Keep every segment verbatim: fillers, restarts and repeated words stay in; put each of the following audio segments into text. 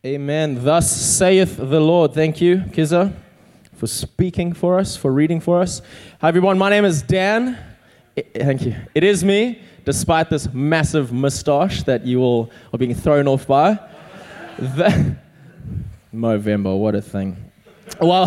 Amen. Thus saith the Lord. Thank you, Kiza, for speaking for us, for reading for us. Hi, everyone. My name is Dan. I- thank you. It is me, despite this massive mustache that you all are being thrown off by. The Movember, what a thing. Well,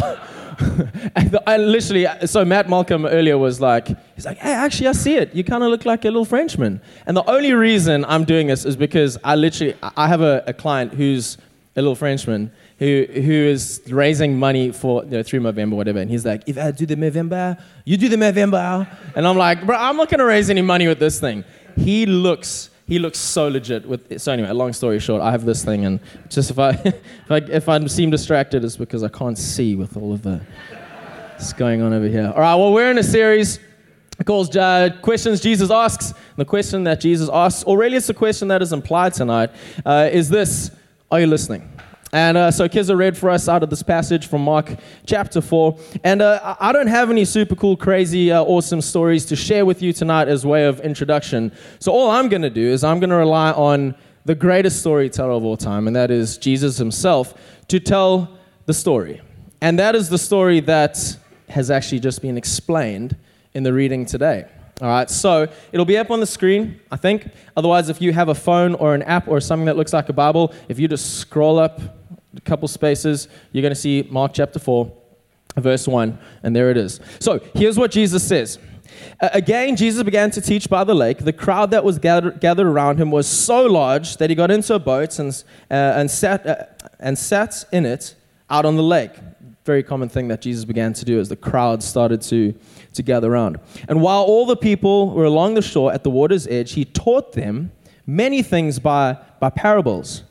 I literally, so Matt Malcolm earlier was like, he's like, hey, actually, I see it. You kind of look like a little Frenchman. And the only reason I'm doing this is because I literally, I have a, a client who's a little Frenchman who who is raising money for, you know, through Movember, whatever. And he's like, if I do the Movember, you do the Movember. And I'm like, bro, I'm not going to raise any money with this thing. He looks... He looks so legit with it. So anyway, long story short, I have this thing, and just if I if I if I seem distracted, it's because I can't see with all of the that's going on over here. All right, well, we're in a series called uh, Questions Jesus Asks. The question that Jesus asks, or really it's the question that is implied tonight, uh, is this: are you listening? And uh, so Kiza read for us out of this passage from Mark chapter four. And uh, I don't have any super cool, crazy, uh, awesome stories to share with you tonight as way of introduction. So all I'm going to do is I'm going to rely on the greatest storyteller of all time, and that is Jesus himself, to tell the story. And that is the story that has actually just been explained in the reading today. All right, so it'll be up on the screen, I think. Otherwise, if you have a phone or an app or something that looks like a Bible, if you just scroll up a couple spaces, you're going to see Mark chapter four, verse one, and there it is. So here's what Jesus says. Uh, again, Jesus began to teach by the lake. The crowd that was gathered, gathered around him was so large that he got into a boat and, uh, and, sat, uh, and sat in it out on the lake. Very common thing that Jesus began to do as the crowd started to, to gather around. And while all the people were along the shore at the water's edge, he taught them many things by, by parables.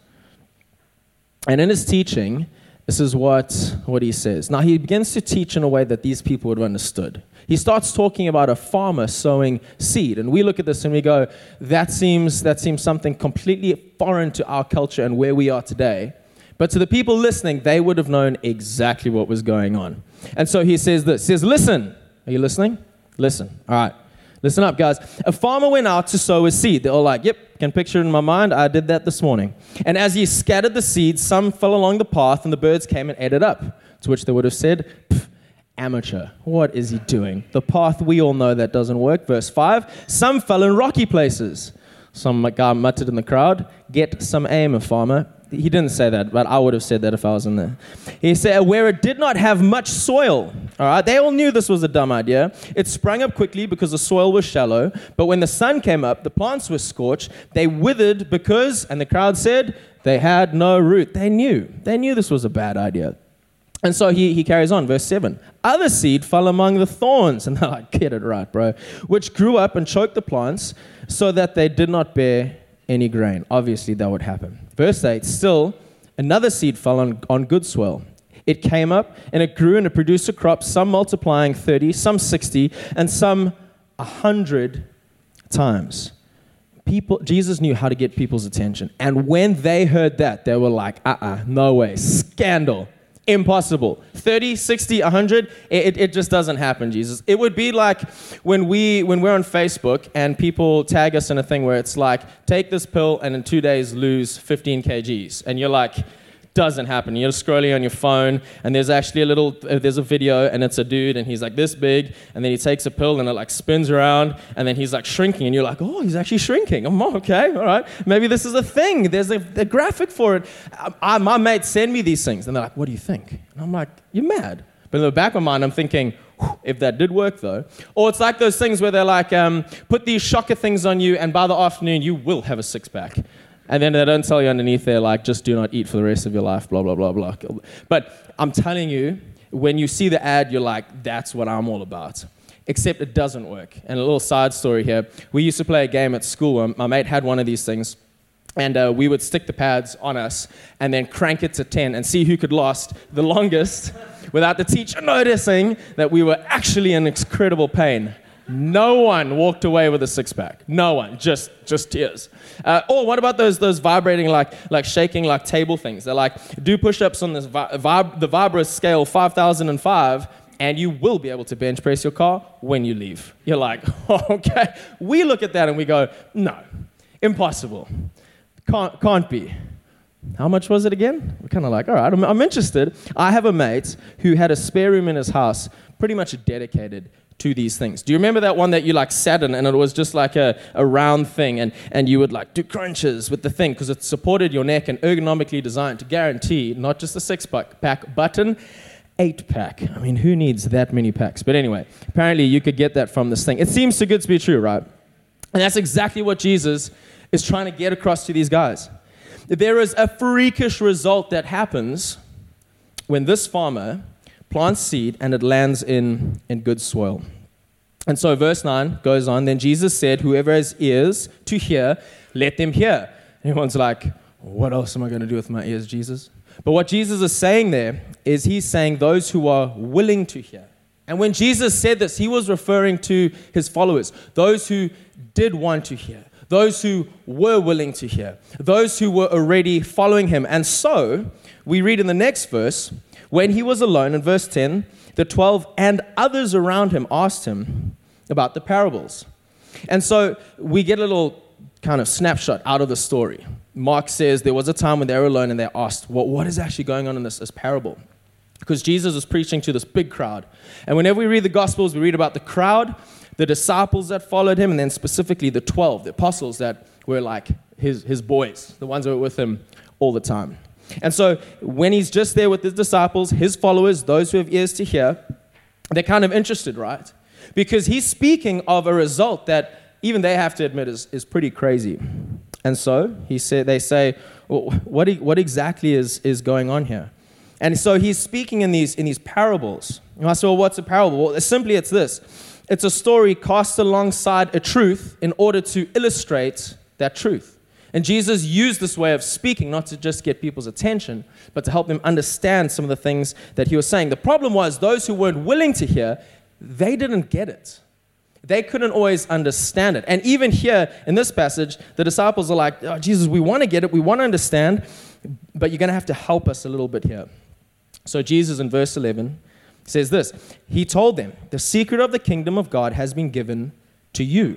And in his teaching, this is what, what he says. Now, he begins to teach in a way that these people would have understood. He starts talking about a farmer sowing seed. And we look at this and we go, that seems, that seems something completely foreign to our culture and where we are today. But to the people listening, they would have known exactly what was going on. And so he says this. He says, listen. Are you listening? Listen. All right. Listen up, guys. A farmer went out to sow his seed. They're all like, yep, can picture it in my mind. I did that this morning. And as he scattered the seeds, some fell along the path, and the birds came and ate it up. To which they would have said, amateur, what is he doing? The path we all know that doesn't work. Verse five, some fell in rocky places. Some guy muttered in the crowd, get some aim, farmer. He didn't say that, but I would have said that if I was in there. He said, where it did not have much soil. All right, they all knew this was a dumb idea. It sprang up quickly because the soil was shallow. But when the sun came up, the plants were scorched. They withered because, and the crowd said, they had no root. They knew. They knew this was a bad idea. And so he, he carries on, verse seven. Other seed fell among the thorns. And they're like, get it right, bro. Which grew up and choked the plants so that they did not bear any grain. Obviously, that would happen. Verse eight, still, another seed fell on, on good soil. It came up, and it grew, and it produced a crop, some multiplying thirty, some sixty, and some one hundred times. People, Jesus knew how to get people's attention. And when they heard that, they were like, uh-uh, no way, scandal. Impossible. thirty, sixty, one hundred, it, it just doesn't happen, Jesus. It would be like when, we, when we're on Facebook and people tag us in a thing where it's like, take this pill and in two days lose fifteen kilograms. And you're like, doesn't happen. You're scrolling on your phone and there's actually a little, uh, there's a video and it's a dude and he's like this big and then he takes a pill and it like spins around and then he's like shrinking and you're like, oh, he's actually shrinking. I'm okay, all right. Maybe this is a thing. There's a, a graphic for it. I, I, my mates send me these things and they're like, what do you think? And I'm like, you're mad. But in the back of my mind, I'm thinking, if that did work though. Or it's like those things where they're like, um, put these shocker things on you and by the afternoon you will have a six pack. And then they don't tell you underneath there, like, just do not eat for the rest of your life, blah, blah, blah, blah. But I'm telling you, when you see the ad, you're like, that's what I'm all about. Except it doesn't work. And a little side story here. We used to play a game at school. My mate had one of these things. And uh, we would stick the pads on us and then crank it to ten and see who could last the longest without the teacher noticing that we were actually in incredible pain. No one walked away with a six-pack. No one. Just just tears. Uh, or what about those those vibrating, like like shaking, like table things? They're like, do push-ups on this vi- vib- the Vibra scale five thousand five, and you will be able to bench press your car when you leave. You're like, oh, okay. We look at that and we go, no, impossible. Can't, can't be. How much was it again? We're kind of like, all right, I'm, I'm interested. I have a mate who had a spare room in his house pretty much dedicated to these things. Do you remember that one that you like sat in and it was just like a, a round thing and, and you would like do crunches with the thing because it supported your neck and ergonomically designed to guarantee not just a six-pack, but an eight-pack. I mean, who needs that many packs? But anyway, apparently you could get that from this thing. It seems too good to be true, right? And that's exactly what Jesus is trying to get across to these guys. There is a freakish result that happens when this farmer plants seed and it lands in, in good soil. And so verse nine goes on, then Jesus said, whoever has ears to hear, let them hear. And everyone's like, what else am I going to do with my ears, Jesus? But what Jesus is saying there is he's saying those who are willing to hear. And when Jesus said this, he was referring to his followers, those who did want to hear, those who were willing to hear, those who were already following him. And so we read in the next verse, when he was alone, in verse ten, the twelve and others around him asked him about the parables. And so we get a little kind of snapshot out of the story. Mark says there was a time when they were alone and they asked, well, what is actually going on in this, this parable? Because Jesus was preaching to this big crowd. And whenever we read the Gospels, we read about the crowd, the disciples that followed him, and then specifically the twelve, the apostles that were like his, his boys, the ones that were with him all the time. And so when he's just there with his disciples, his followers, those who have ears to hear, they're kind of interested, right? Because he's speaking of a result that even they have to admit is, is pretty crazy. And so he said, they say, well, what, what exactly is, is going on here? And so he's speaking in these, in these parables. And I said, well, what's a parable? Well, simply it's this. It's a story cast alongside a truth in order to illustrate that truth. And Jesus used this way of speaking not to just get people's attention, but to help them understand some of the things that he was saying. The problem was those who weren't willing to hear, they didn't get it. They couldn't always understand it. And even here in this passage, the disciples are like, oh, Jesus, we want to get it, we want to understand, but you're going to have to help us a little bit here. So Jesus in verse eleven says this, he told them, the secret of the kingdom of God has been given to you.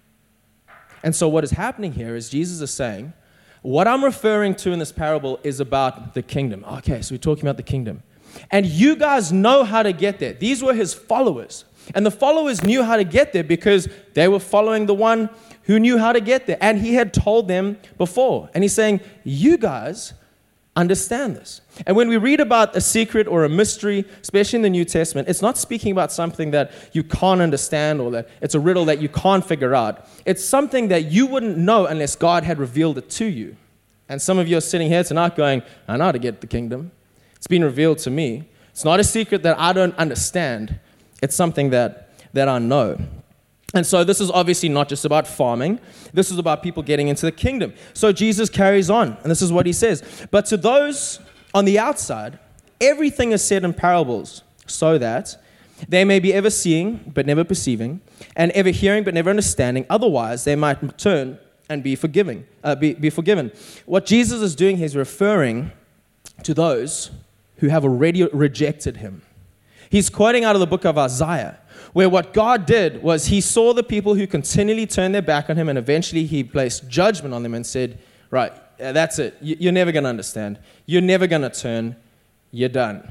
And so what is happening here is Jesus is saying, what I'm referring to in this parable is about the kingdom. Okay, so we're talking about the kingdom. And you guys know how to get there. These were his followers. And the followers knew how to get there because they were following the one who knew how to get there. And he had told them before. And he's saying, you guys understand this. And when we read about a secret or a mystery, especially in the New Testament, it's not speaking about something that you can't understand or that it's a riddle that you can't figure out. It's something that you wouldn't know unless God had revealed it to you. And some of you are sitting here tonight going, I know how to get the kingdom. It's been revealed to me. It's not a secret that I don't understand. It's something that, that I know. And so this is obviously not just about farming. This is about people getting into the kingdom. So Jesus carries on, and this is what he says. But to those on the outside, everything is said in parables, so that they may be ever seeing but never perceiving, and ever hearing but never understanding. Otherwise, they might turn and be forgiving, uh, be, be forgiven. What Jesus is doing, he's referring to those who have already rejected him. He's quoting out of the book of Isaiah, where what God did was he saw the people who continually turned their back on him, and eventually he placed judgment on them and said, right, that's it. You're never going to understand. You're never going to turn. You're done.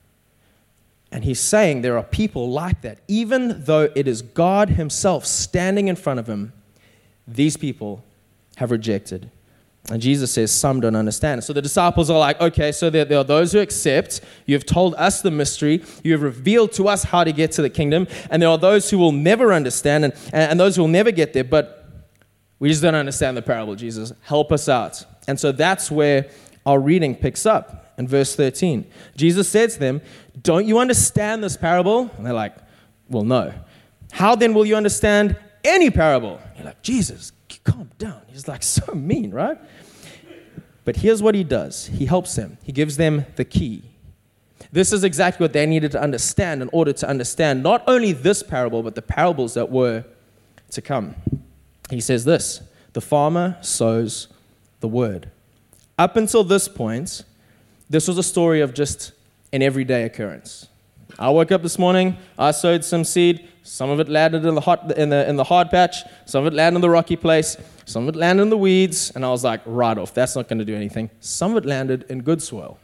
And he's saying there are people like that. Even though it is God himself standing in front of him, these people have rejected. And Jesus says some don't understand. So the disciples are like, okay, so there, there are those who accept. You have told us the mystery. You have revealed to us how to get to the kingdom. And there are those who will never understand and, and those who will never get there. But we just don't understand the parable, Jesus. Help us out. And so that's where our reading picks up in verse thirteen. Jesus said to them, don't you understand this parable? And they're like, well, no. How then will you understand any parable? You're like, Jesus, calm down. He's like so mean, right? But here's what he does. He helps them. He gives them the key. This is exactly what they needed to understand in order to understand not only this parable, but the parables that were to come. He says this, the farmer sows the word. Up until this point, this was a story of just an everyday occurrence. I woke up this morning, I sowed some seed. Some of it landed in the hot in the in the hard patch. Some of it landed in the rocky place. Some of it landed in the weeds. And I was like, right off, that's not going to do anything. Some of it landed in good soil.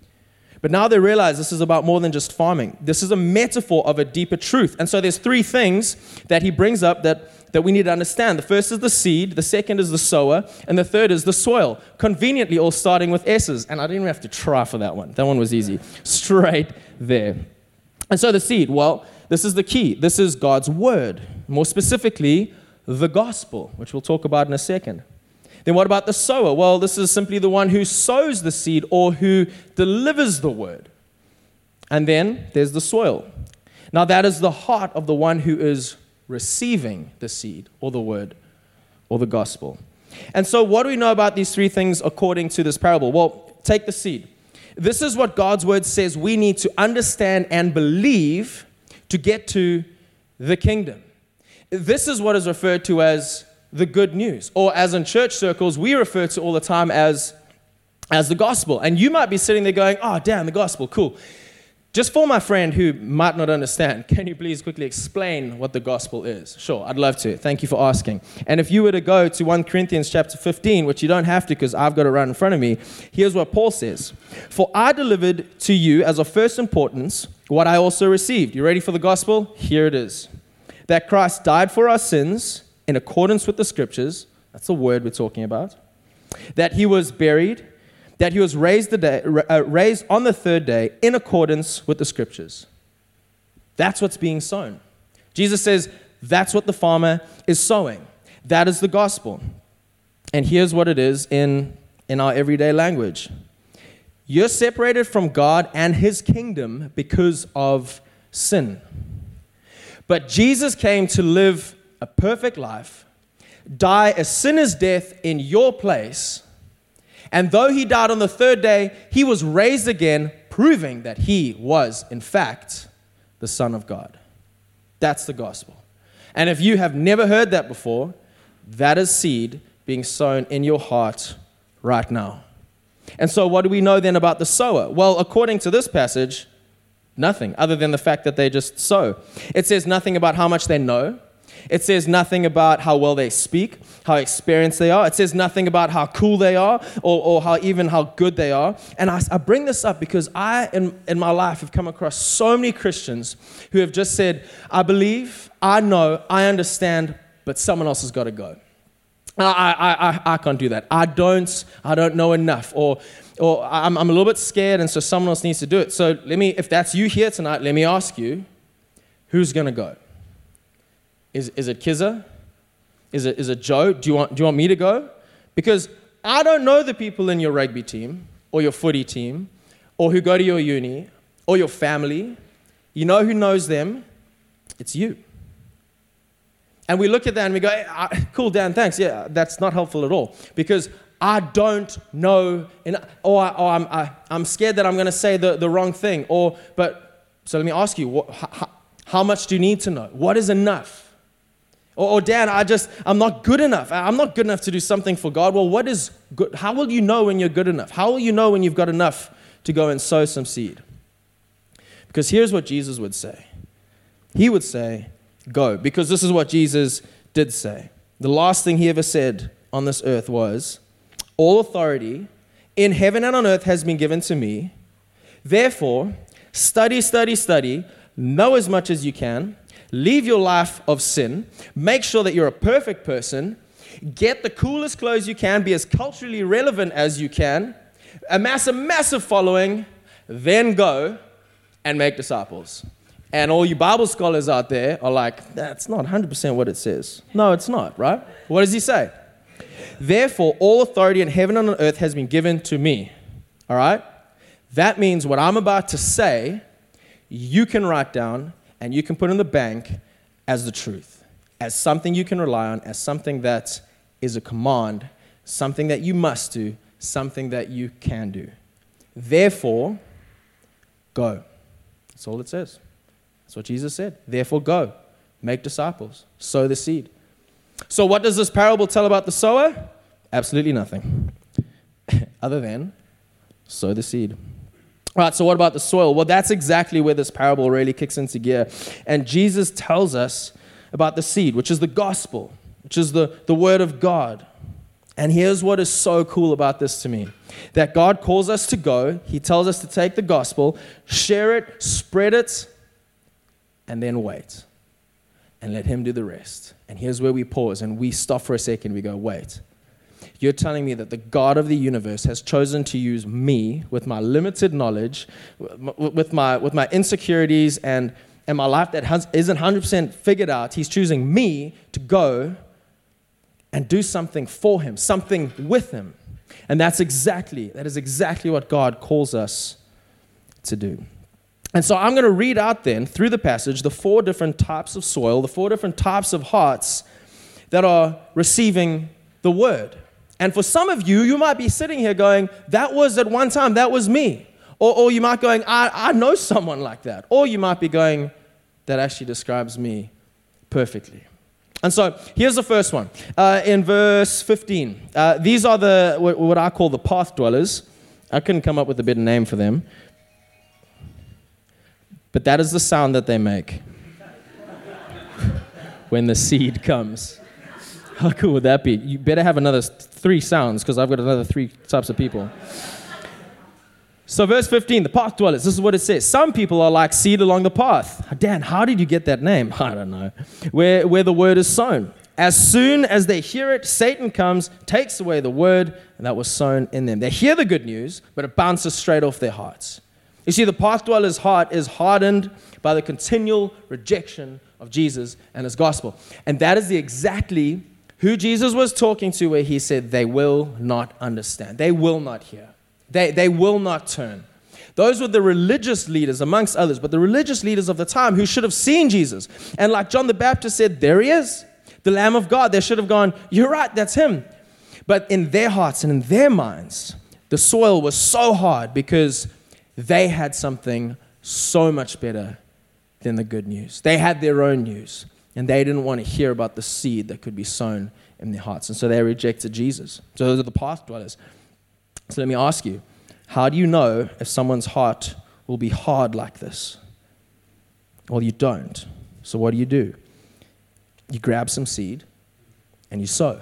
But now they realize this is about more than just farming. This is a metaphor of a deeper truth. And so there's three things that he brings up that, that we need to understand. The first is the seed, the second is the sower, and the third is the soil. Conveniently all starting with S's. And I didn't even have to try for that one. That one was easy. Straight there. And so the seed, well, this is the key. This is God's word. More specifically, the gospel, which we'll talk about in a second. Then what about the sower? Well, this is simply the one who sows the seed or who delivers the word. And then there's the soil. Now that is the heart of the one who is receiving the seed or the word or the gospel. And so what do we know about these three things according to this parable? Well, take the seed. This is what God's word says we need to understand and believe to get to the kingdom. This is what is referred to as the good news, or as in church circles, we refer to all the time as, as the gospel. And you might be sitting there going, oh, damn, the gospel, cool. Just for my friend who might not understand, can you please quickly explain what the gospel is? Sure, I'd love to. Thank you for asking. And if you were to go to First Corinthians chapter fifteen, which you don't have to because I've got it right in front of me, here's what Paul says. For I delivered to you as of first importance what I also received. You ready for the gospel? Here it is. That Christ died for our sins in accordance with the scriptures. That's the word we're talking about. That he was buried. That he was raised, the day, uh, raised on the third day in accordance with the scriptures. That's what's being sown. Jesus says that's what the farmer is sowing. That is the gospel. And here's what it is in, in our everyday language. You're separated from God and his kingdom because of sin. But Jesus came to live a perfect life, die a sinner's death in your place. And though he died on the third day, he was raised again, proving that he was, in fact, the Son of God. That's the gospel. And if you have never heard that before, that is seed being sown in your heart right now. And so what do we know then about the sower? Well, according to this passage, nothing, other than the fact that they just sow. It says nothing about how much they know. It says nothing about how well they speak, how experienced they are. It says nothing about how cool they are or, or how even how good they are. And I, I bring this up because I, in, in my life, have come across so many Christians who have just said, I believe, I know, I understand, but someone else has got to go. I, I, I, I can't do that. I don't, I don't know enough. Or, or I'm, I'm a little bit scared, and so someone else needs to do it. So let me, if that's you here tonight, let me ask you, who's going to go? Is, is it Kizza? Is it, is it Joe? Do you, want, do you want me to go? Because I don't know the people in your rugby team or your footy team or who go to your uni or your family. You know who knows them? It's you. And we look at that and we go, hey, cool, Dan, thanks. Yeah, that's not helpful at all. Because I don't know, or, or I'm, I, I'm scared that I'm going to say the, the wrong thing. Or, but so let me ask you, what, how, how much do you need to know? What is enough? Or, or Dan, I just, I'm not good enough. I'm not good enough to do something for God. Well, what is good? How will you know when you're good enough? How will you know when you've got enough to go and sow some seed? Because here's what Jesus would say. He would say, go. Because this is what Jesus did say. The last thing he ever said on this earth was, all authority in heaven and on earth has been given to me. Therefore, study, study, study, know as much as you can. Leave your life of sin. Make sure that you're a perfect person. Get the coolest clothes you can. Be as culturally relevant as you can. Amass a massive following. Then go and make disciples. And all you Bible scholars out there are like, that's not one hundred percent what it says. No, it's not, right? What does he say? Therefore, all authority in heaven and on earth has been given to me. All right? That means what I'm about to say, you can write down and you can put in the bank as the truth, as something you can rely on, as something that is a command, something that you must do, something that you can do. Therefore, go. That's all it says. That's what Jesus said. Therefore, go. Make disciples. Sow the seed. So what does this parable tell about the sower? Absolutely nothing. Other than sow the seed. All right, so what about the soil? Well, that's exactly where this parable really kicks into gear. And Jesus tells us about the seed, which is the gospel, which is the, the word of God. And here's what is so cool about this to me, that God calls us to go. He tells us to take the gospel, share it, spread it, and then wait. And let him do the rest. And here's where we pause and we stop for a second. We go, wait. You're telling me that the God of the universe has chosen to use me with my limited knowledge, with my with my insecurities and, and my life that has, isn't one hundred percent figured out. He's choosing me to go and do something for him, something with him. And that's exactly, that is exactly what God calls us to do. And so I'm going to read out then, through the passage, the four different types of soil, the four different types of hearts that are receiving the word. And for some of you, you might be sitting here going, that was at one time, that was me. Or, or you might be going, I, I know someone like that. Or you might be going, that actually describes me perfectly. And so here's the first one. Uh, in verse fifteen, uh, these are the what, what I call the path dwellers. I couldn't come up with a better name for them. But that is the sound that they make when the seed comes. How cool would that be? You better have another three sounds because I've got another three types of people. So verse fifteen, the path dwellers, this is what it says. Some people are like seed along the path. Dan, how did you get that name? I don't know. Where, where the word is sown. As soon as they hear it, Satan comes, takes away the word, and that was sown in them. They hear the good news, but it bounces straight off their hearts. You see, the path dweller's heart is hardened by the continual rejection of Jesus and his gospel. And that is the exactly who Jesus was talking to, where he said, they will not understand. They will not hear. They, they will not turn. Those were the religious leaders, amongst others, but the religious leaders of the time who should have seen Jesus. And like John the Baptist said, there he is, the Lamb of God. They should have gone, you're right, that's him. But in their hearts and in their minds, the soil was so hard because they had something so much better than the good news. They had their own news. And they didn't want to hear about the seed that could be sown in their hearts. And so they rejected Jesus. So those are the path dwellers. So let me ask you, how do you know if someone's heart will be hard like this? Well, you don't. So what do you do? You grab some seed and you sow.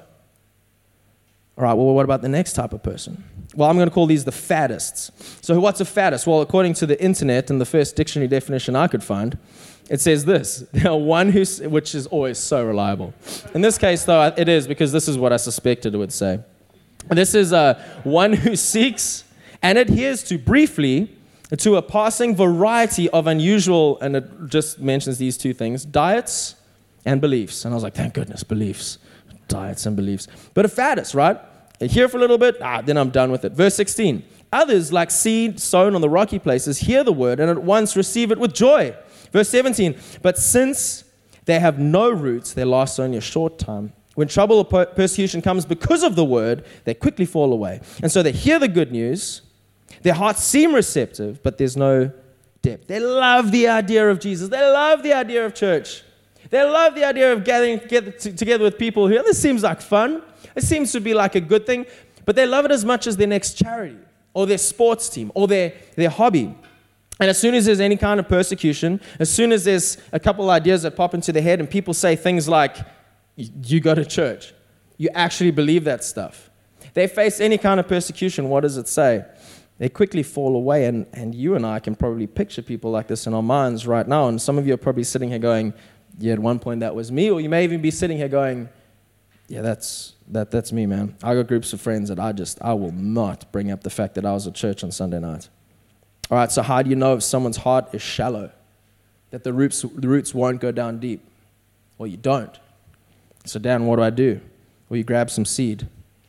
All right, well, what about the next type of person? Well, I'm going to call these the faddists. So what's a faddist? Well, according to the internet and the first dictionary definition I could find, it says this, one who, which is always so reliable. In this case, though, it is because this is what I suspected it would say. This is uh, one who seeks and adheres to briefly to a passing variety of unusual, and it just mentions these two things, diets and beliefs. And I was like, thank goodness, beliefs, diets and beliefs. But a faddist, right? Hear for a little bit, ah, then I'm done with it. Verse sixteen, others like seed sown on the rocky places hear the word and at once receive it with joy. Verse seventeen, but since they have no roots, they last only a short time. When trouble or per- persecution comes because of the word, they quickly fall away. And so they hear the good news, their hearts seem receptive, but there's no depth. They love the idea of Jesus. They love the idea of church. They love the idea of gathering together with people who, this seems like fun. It seems to be like a good thing, but they love it as much as their next charity or their sports team or their, their hobby. And as soon as there's any kind of persecution, as soon as there's a couple ideas that pop into their head and people say things like, you go to church, you actually believe that stuff. They face any kind of persecution, what does it say? They quickly fall away, and, and you and I can probably picture people like this in our minds right now, and some of you are probably sitting here going, yeah, at one point that was me, or you may even be sitting here going, yeah, that's that that's me, man. I got groups of friends that I just, I will not bring up the fact that I was at church on Sunday night. All right, so how do you know if someone's heart is shallow? That the roots the roots won't go down deep? Well, you don't. So Dan, what do I do? Well, you grab some seed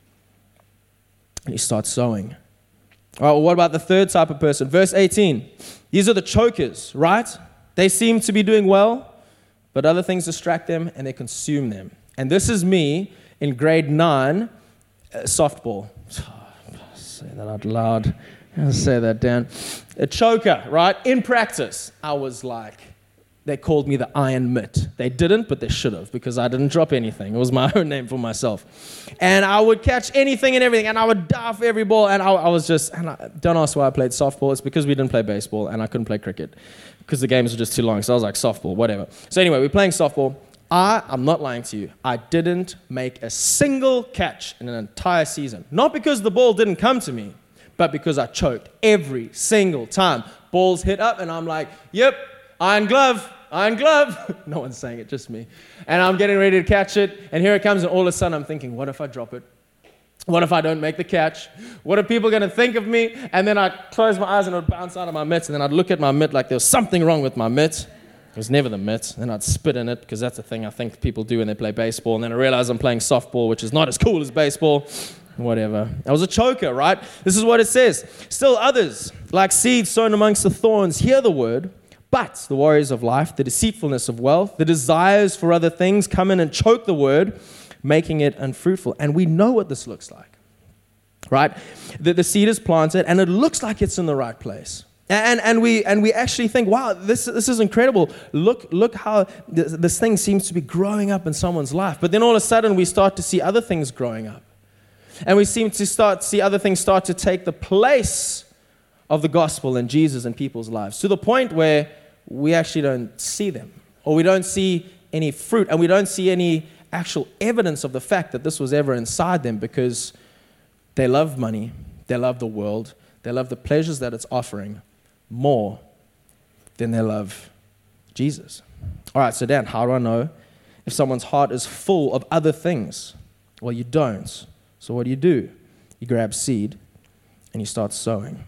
and you start sowing. All right, well, what about the third type of person? Verse eighteen. These are the chokers, right? They seem to be doing well, but other things distract them and they consume them. And this is me in grade nine, uh, softball. Oh, say that out loud. I'll say that, Dan. A choker, right? In practice, I was like, they called me the iron mitt. They They didn't, but they should have, because I didn't drop anything. It was my own name for myself. And I would catch anything and everything, and I would dive for every ball, and I, I was just, and I, don't ask why I played softball. It's because we didn't play baseball, and I couldn't play cricket, because the games were just too long. So I was like, softball, whatever. So anyway, we're playing softball. I, I'm not lying to you, I didn't make a single catch in an entire season. Not because the ball didn't come to me, but because I choked every single time. Balls hit up, and I'm like, yep, iron glove, iron glove. No one's saying it, just me. And I'm getting ready to catch it, and here it comes, and all of a sudden I'm thinking, what if I drop it? What if I don't make the catch? What are people going to think of me? And then I'd close my eyes, and it would bounce out of my mitts, and then I'd look at my mitt like there was something wrong with my mitt. It was never the mitt. Then I'd spit in it, because that's a thing I think people do when they play baseball. And then I realized I'm playing softball, which is not as cool as baseball. Whatever. I was a choker, right? This is what it says. Still others, like seeds sown amongst the thorns, hear the word, but the worries of life, the deceitfulness of wealth, the desires for other things come in and choke the word, making it unfruitful. And we know what this looks like, right? The, the seed is planted, and it looks like it's in the right place. And, and we and we actually think, wow, this this is incredible. Look look how th- this thing seems to be growing up in someone's life. But then all of a sudden we start to see other things growing up. And we seem to start see other things start to take the place of the gospel and Jesus in people's lives, to the point where we actually don't see them, or we don't see any fruit, and we don't see any actual evidence of the fact that this was ever inside them, because they love money, they love the world, they love the pleasures that it's offering more than they love Jesus. All right, so Dan, how do I know if someone's heart is full of other things? Well, you don't. So what do you do? You grab seed and you start sowing.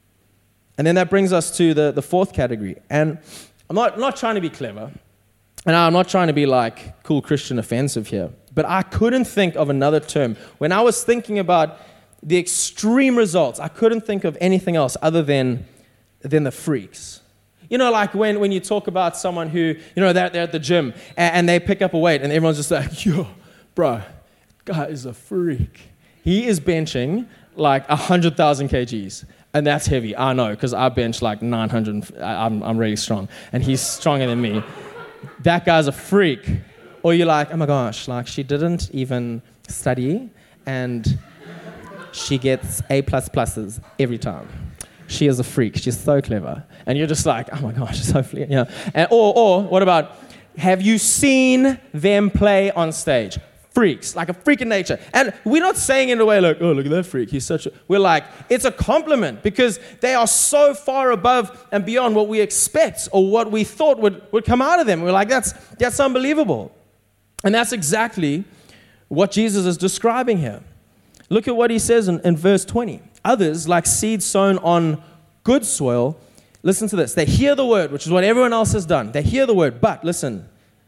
And then that brings us to the, the fourth category. And I'm not, I'm not trying to be clever, and I'm not trying to be like cool Christian offensive here, but I couldn't think of another term. When I was thinking about the extreme results, I couldn't think of anything else other than than the freaks. You know, like when, when you talk about someone who, you know, they're, they're at the gym and, and they pick up a weight and everyone's just like, yo, bro, guy is a freak. He is benching like one hundred thousand kgs, and that's heavy. I know, because I bench like nine hundred. I'm, I'm really strong, and he's stronger than me. That guy's a freak. Or you're like, oh my gosh, like she didn't even study, and she gets A plus pluses every time. She is a freak. She's so clever. And you're just like, oh my gosh, so fleet. Yeah. And, or, or what about, have you seen them play on stage? Freaks, like a freak in nature. And we're not saying in a way like, oh, look at that freak. He's such a... We're like, it's a compliment, because they are so far above and beyond what we expect or what we thought would, would come out of them. We're like, that's that's unbelievable. And that's exactly what Jesus is describing here. Look at what he says in, in verse twenty. Others, like seeds sown on good soil, listen to this. They hear the word, which is what everyone else has done. They hear the word, but listen,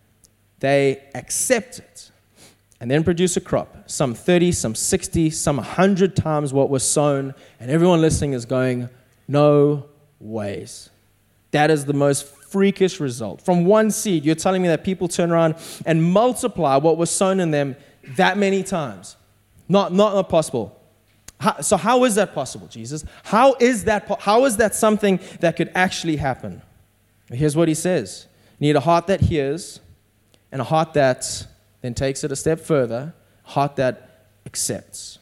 they accept it and then produce a crop, some thirty, some sixty, some one hundred times what was sown, and everyone listening is going, no ways. That is the most freakish result. From one seed, you're telling me that people turn around and multiply what was sown in them that many times. Not, not, not possible. How, so how is that possible, Jesus? How is that po- how is that something that could actually happen? Here's what he says. You need a heart that hears, and a heart that then takes it a step further, a heart that accepts.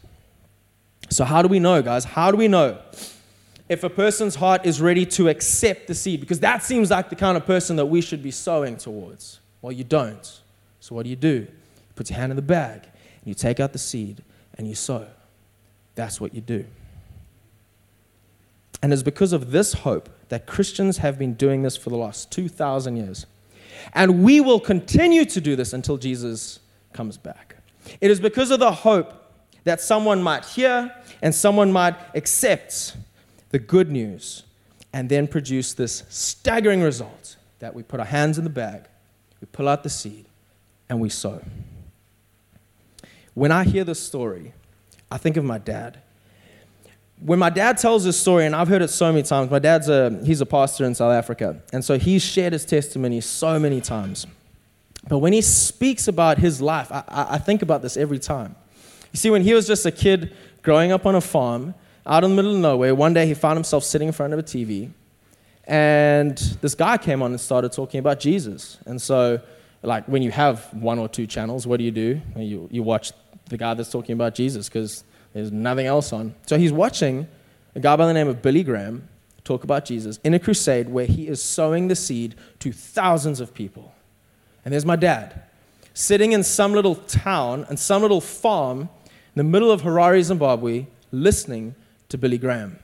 So how do we know, guys? How do we know if a person's heart is ready to accept the seed? Because that seems like the kind of person that we should be sowing towards. Well, you don't. So what do you do? You put your hand in the bag, and you take out the seed, and you sow. That's what you do. And it's because of this hope that Christians have been doing this for the last two thousand years. And we will continue to do this until Jesus comes back. It is because of the hope that someone might hear and someone might accept the good news and then produce this staggering result that we put our hands in the bag, we pull out the seed, and we sow. When I hear this story, I think of my dad. When my dad tells this story, and I've heard it so many times, my dad's a, he's a pastor in South Africa, and so he's shared his testimony so many times. But when he speaks about his life, I, I think about this every time. You see, when he was just a kid growing up on a farm, out in the middle of nowhere, one day he found himself sitting in front of a T V, and this guy came on and started talking about Jesus. And so like when you have one or two channels, what do you do? You, you watch the guy that's talking about Jesus because there's nothing else on. So he's watching a guy by the name of Billy Graham talk about Jesus in a crusade where he is sowing the seed to thousands of people. And there's my dad sitting in some little town and some little farm in the middle of Harare, Zimbabwe, listening to Billy Graham.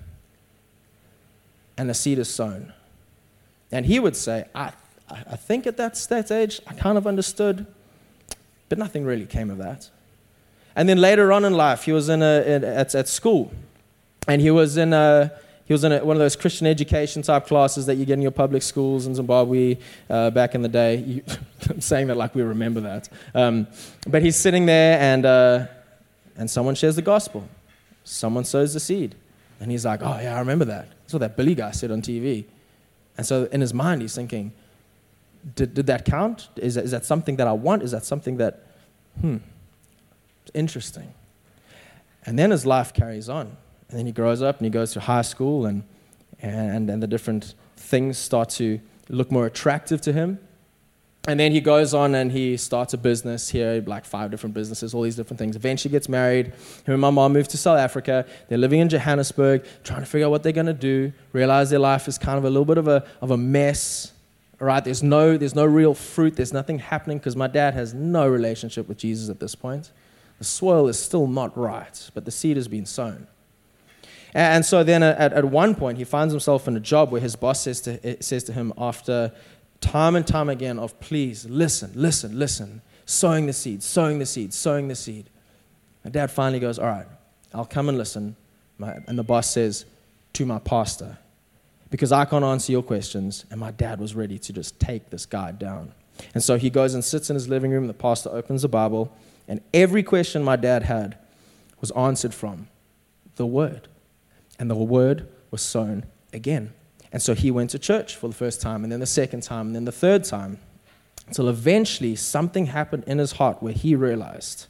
And the seed is sown. And he would say, I, I think at that, that age, I kind of understood, but nothing really came of that. And then later on in life, he was in a, in, at, at school, and he was in a, he was in a, one of those Christian education type classes that you get in your public schools in Zimbabwe uh, back in the day. You, I'm saying that like we remember that. Um, but he's sitting there, and uh, and someone shares the gospel. Someone sows the seed. And he's like, oh, yeah, I remember that. That's what that Billy guy said on T V. And so in his mind, he's thinking, did, did that count? Is that, is that something that I want? Is that something that, hmm, it's interesting. And then his life carries on. And then he grows up and he goes to high school, and and, and the different things start to look more attractive to him. And then he goes on and he starts a business here, like five different businesses, all these different things. Eventually gets married. Him and my mom moved to South Africa. They're living in Johannesburg, trying to figure out what they're going to do, realize their life is kind of a little bit of a of a mess. All right, there's no, there's no real fruit. There's nothing happening because my dad has no relationship with Jesus at this point. The soil is still not right, but the seed has been sown. And so then at, at one point, he finds himself in a job where his boss says to, says to him after time and time again of, please, listen, listen, listen, sowing the seed, sowing the seed, sowing the seed. My dad finally goes, all right, I'll come and listen. My, and the boss says, to my pastor, because I can't answer your questions. And my dad was ready to just take this guy down. And so he goes and sits in his living room. The pastor opens the Bible, and every question my dad had was answered from the Word. And the Word was sown again. And so he went to church for the first time, and then the second time, and then the third time, until eventually something happened in his heart where he realized,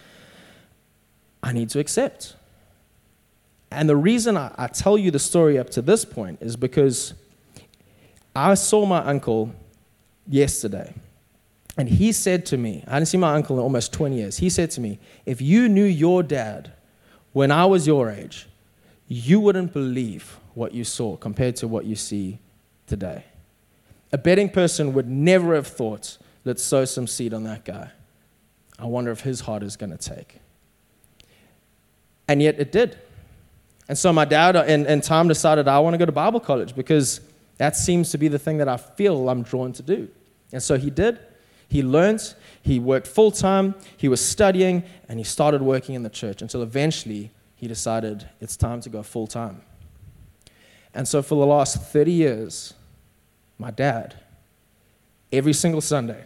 I need to accept. And the reason I, I tell you the story up to this point is because I saw my uncle yesterday, and he said to me, I didn't see my uncle in almost twenty years, he said to me, if you knew your dad when I was your age, you wouldn't believe what you saw compared to what you see today. A betting person would never have thought, let's sow some seed on that guy. I wonder if his heart is going to take. And yet it did. And so my dad in, in time decided I want to go to Bible college because that seems to be the thing that I feel I'm drawn to do. And so he did. He learned. He worked full-time. He was studying. And he started working in the church until eventually he decided it's time to go full-time. And so for the last thirty years, my dad, every single Sunday,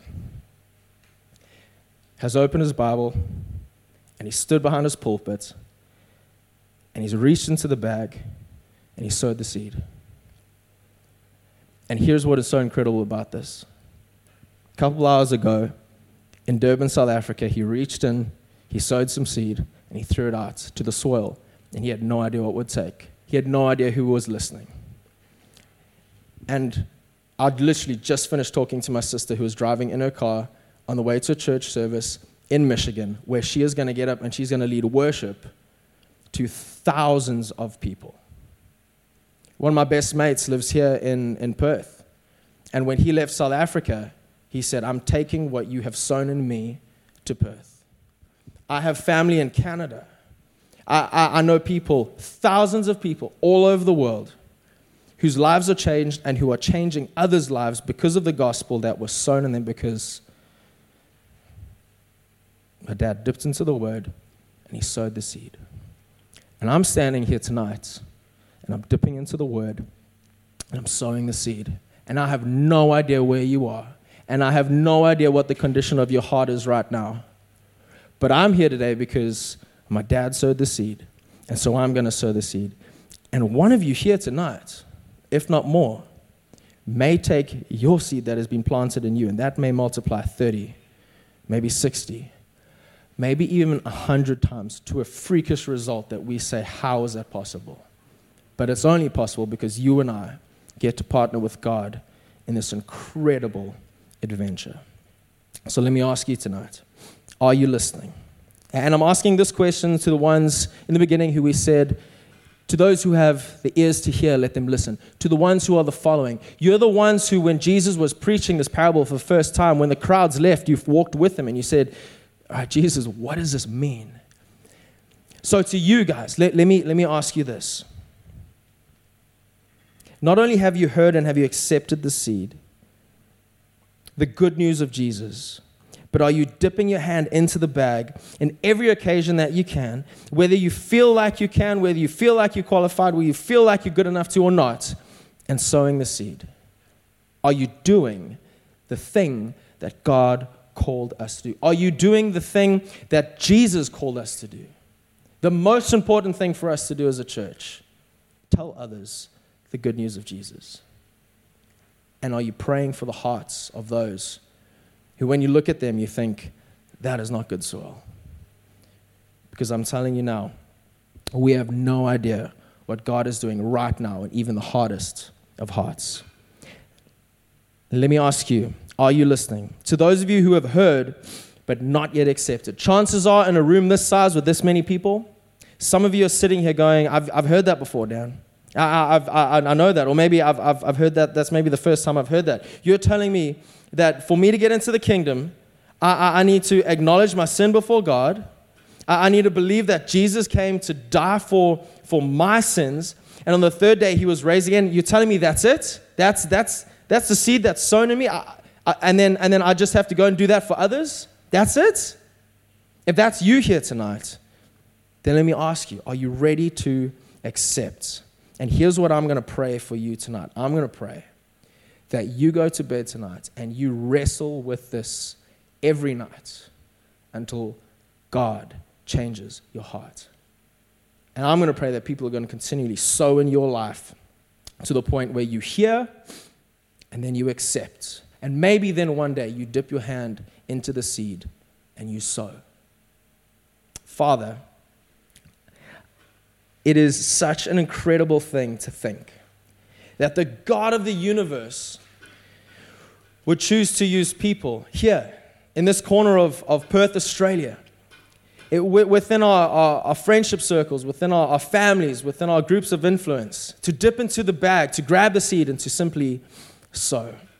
has opened his Bible, and he stood behind his pulpit, and he's reached into the bag, and he sowed the seed. And here's what is so incredible about this. A couple hours ago, in Durban, South Africa, he reached in, he sowed some seed, and he threw it out to the soil, and he had no idea what it would take. He had no idea who was listening. And I'd literally just finished talking to my sister who was driving in her car on the way to a church service in Michigan, where she is going to get up and she's going to lead worship to thousands of people. One of my best mates lives here in, in Perth. And when he left South Africa, he said, I'm taking what you have sown in me to Perth. I have family in Canada. I, I, I know people, thousands of people all over the world whose lives are changed and who are changing others' lives because of the gospel that was sown in them because my dad dipped into the word and he sowed the seed. And I'm standing here tonight and I'm dipping into the word and I'm sowing the seed. And I have no idea where you are. And I have no idea what the condition of your heart is right now. But I'm here today because my dad sowed the seed. And so I'm going to sow the seed. And one of you here tonight, if not more, may take your seed that has been planted in you, and that may multiply thirty, maybe sixty, maybe even one hundred times to a freakish result that we say, how is that possible? But it's only possible because you and I get to partner with God in this incredible adventure. So let me ask you tonight, are you listening? And I'm asking this question to the ones in the beginning who we said, to those who have the ears to hear, let them listen. To the ones who are the following. You're the ones who, when Jesus was preaching this parable for the first time, when the crowds left, you've walked with him and you said, all right, Jesus, what does this mean? So to you guys, let, let me, let me ask you this. Not only have you heard and have you accepted the seed, the good news of Jesus, but are you dipping your hand into the bag in every occasion that you can, whether you feel like you can, whether you feel like you're qualified, whether you feel like you're good enough to or not, and sowing the seed? Are you doing the thing that God called us to do? Are you doing the thing that Jesus called us to do? The most important thing for us to do as a church, tell others the good news of Jesus. And are you praying for the hearts of those who, when you look at them, you think, that is not good soil? Because I'm telling you now, we have no idea what God is doing right now in even the hardest of hearts. Let me ask you, are you listening? To those of you who have heard but not yet accepted, chances are in a room this size with this many people, some of you are sitting here going, I've, I've heard that before, Dan. I, I've, I, I know that. Or maybe I've, I've, I've heard that. That's maybe the first time I've heard that. You're telling me that for me to get into the kingdom, I, I, I need to acknowledge my sin before God. I, I need to believe that Jesus came to die for, for my sins. And on the third day, he was raised again. You're telling me that's it? That's, that's, that's the seed that's sown in me? I, I, and, then, and then I just have to go and do that for others? That's it? If that's you here tonight, then let me ask you, are you ready to accept? And here's what I'm going to pray for you tonight. I'm going to pray that you go to bed tonight and you wrestle with this every night until God changes your heart. And I'm going to pray that people are going to continually sow in your life to the point where you hear and then you accept. And maybe then one day you dip your hand into the seed and you sow. Father, it is such an incredible thing to think that the God of the universe would choose to use people here in this corner of, of Perth, Australia, it, within our, our, our friendship circles, within our, our families, within our groups of influence, to dip into the bag, to grab the seed and to simply sow.